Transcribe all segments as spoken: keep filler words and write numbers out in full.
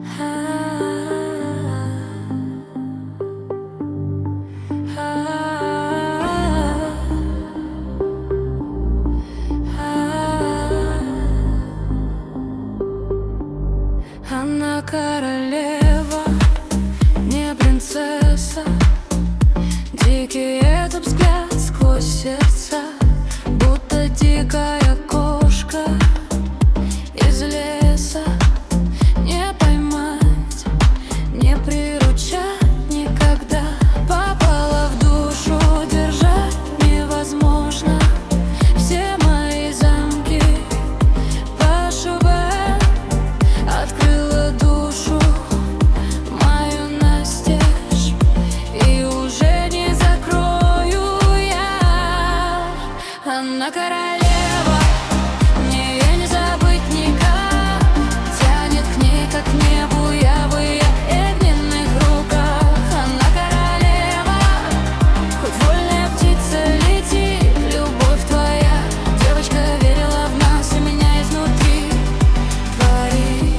Она королева, не принцесса. Дикий этот взгляд сквозь сердца, будто дикая кошка из леса. Не поймать, не приручать никогда. Попала в душу, держать невозможно. Все мои замки по шубам. Открыла душу мою настежь, и уже не закрою я. Она королева, мне ее не забыть никак. Тянет к ней, как к небу, я в ее огненных руках. Она королева, хоть вольная птица лети. Любовь твоя, девочка, верила в нас, и меня изнутри твори.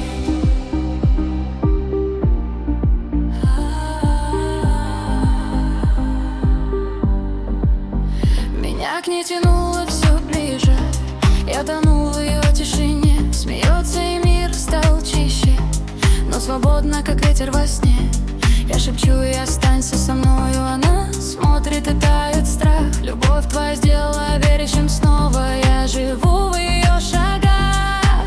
Меня к ней тянуло все ближе, я тонул в ее тишине. Смеется, и мир стал чище, но свободно, как ветер во сне. Я шепчу ей: останься со мною. Она смотрит, и тает страх. Любовь твоя сделала верящим снова. Я живу в ее шагах.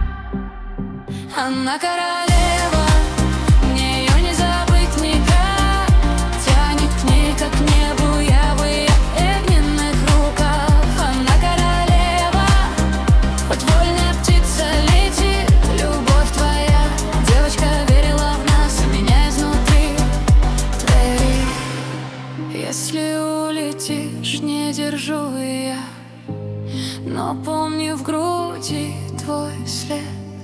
Она королева, мне ее не забыть никак. Тянет к ней, как к небу, я в ее огненных руках. Она королева, хоть вольная птица летит. Любовь твоя, девочка, верила в нас, и меня изнутри твори. Если улетишь, не держу я, но помню в груди твой след.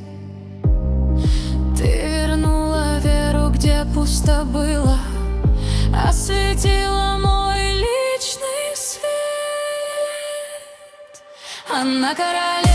Ты вернула веру, где пусто было, осветила мой личный свет. Она королева.